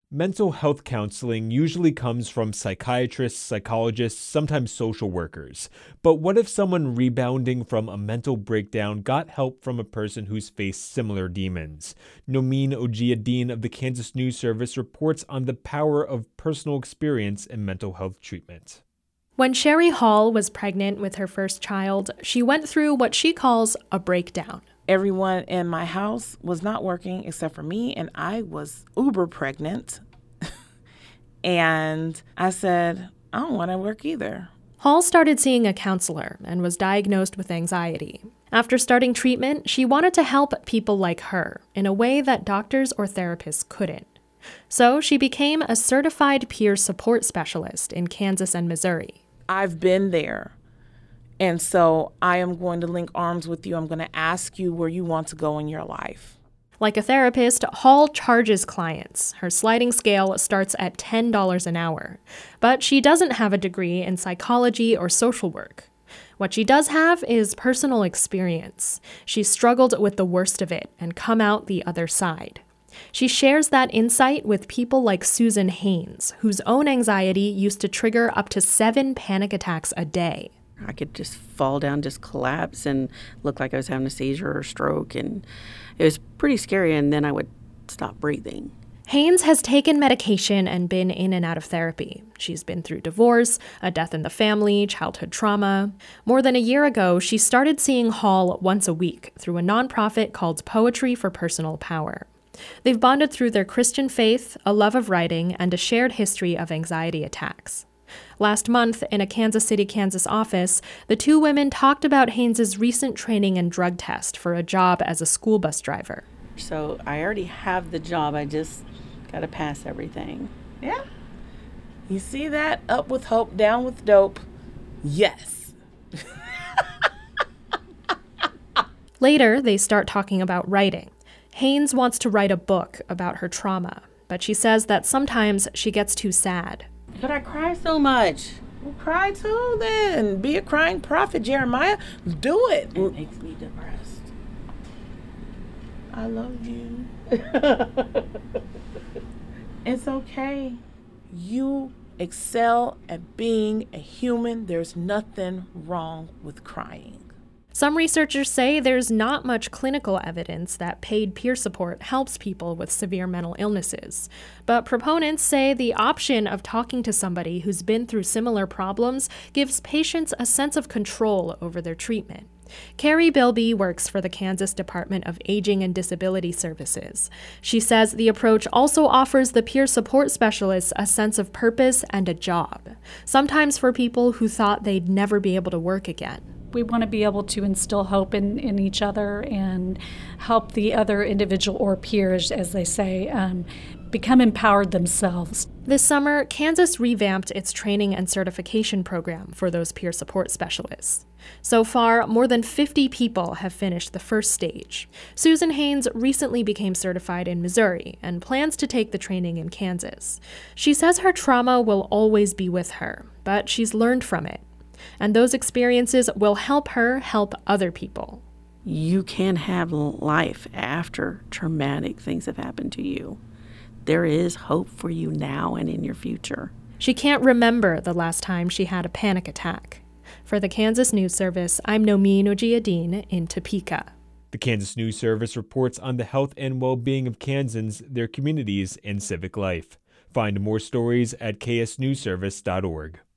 Mental health counseling usually comes from psychiatrists, psychologists, sometimes social workers. But what if someone rebounding from a mental breakdown got help from a person who's faced similar demons? Nomin Ojiyedin of the Kansas News Service reports on the power of personal experience in mental health treatment. When Sherry Hall was pregnant with her first child, she went through what she calls a breakdown. Everyone in my house was not working except for me, and I was uber pregnant. And I said, I don't want to work either. Hall started seeing a counselor and was diagnosed with anxiety. After starting treatment, she wanted to help people like her in a way that doctors or therapists couldn't. So she became a certified peer support specialist in Kansas and Missouri. I've been there. And so I am going to link arms with you. I'm going to ask you where you want to go in your life. Like a therapist, Hall charges clients. Her sliding scale starts at $10 an hour. But she doesn't have a degree in psychology or social work. What she does have is personal experience. She struggled with the worst of it and come out the other side. She shares that insight with people like Susan Haynes, whose own anxiety used to trigger up to 7 panic attacks a day. I could just fall down, just collapse, and look like I was having a seizure or stroke, and it was pretty scary, and then I would stop breathing. Haynes has taken medication and been in and out of therapy. She's been through divorce, a death in the family, childhood trauma. More than a year ago, she started seeing Hall once a week through a nonprofit called Poetry for Personal Power. They've bonded through their Christian faith, a love of writing, and a shared history of anxiety attacks. Last month, in a Kansas City, Kansas office, the two women talked about Haynes' recent training and drug test for a job as a school bus driver. So I already have the job. I just got to pass everything. Yeah. You see that? Up with hope, down with dope. Yes. Later, they start talking about writing. Haynes wants to write a book about her trauma, but she says that sometimes she gets too sad. But I cry so much. Well, cry too then. Be a crying prophet, Jeremiah. Do it. It makes me depressed. I love you. It's okay. You excel at being a human. There's nothing wrong with crying. Some researchers say there's not much clinical evidence that paid peer support helps people with severe mental illnesses. But proponents say the option of talking to somebody who's been through similar problems gives patients a sense of control over their treatment. Carrie Bilby works for the Kansas Department of Aging and Disability Services. She says the approach also offers the peer support specialists a sense of purpose and a job, sometimes for people who thought they'd never be able to work again. We want to be able to instill hope in each other and help the other individual or peers, as they say, become empowered themselves. This summer, Kansas revamped its training and certification program for those peer support specialists. So far, more than 50 people have finished the first stage. Susan Haynes recently became certified in Missouri and plans to take the training in Kansas. She says her trauma will always be with her, but she's learned from it. And those experiences will help her help other people. You can have life after traumatic things have happened to you. There is hope for you now and in your future. She can't remember the last time she had a panic attack. For the Kansas News Service, I'm Nomin Ojiyedin in Topeka. The Kansas News Service reports on the health and well-being of Kansans, their communities, and civic life. Find more stories at ksnewsservice.org.